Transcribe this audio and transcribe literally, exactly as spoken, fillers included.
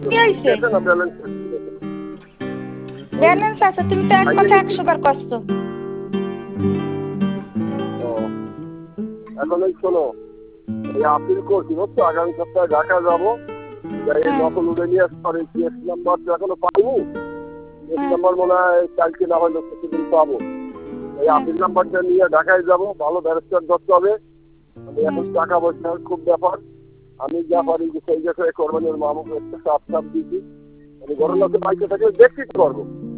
কি হইছে না ব্যালেন্স ব্যালেন্স আছে তুমি তো এক কথা একশো বার কষ্ট এখন এই শোনো এই আপিল করছি বুঝছো আগামী সপ্তাহে ঢাকা যাবো যখন উঠে নিয়ে আসতে পারি কেস নাম্বার তো এখনো পাইনি কেস নাম্বার মনে হয় কালকে না হলে প্রতিদিন পাবো এই আপিল নাম্বারটা নিয়ে ঢাকায় যাবো ভালো ব্যারিস্টার ধরতে হবে আমি এখন টাকা পয়সার খুব ব্যাপার আমি যা পারি যে সেই জায়গায় কোরবানির মামুকে একটা সাপ সাপ দিয়েছি আমি ঘরের লোকে বাইকে থেকে দেখতে পারবো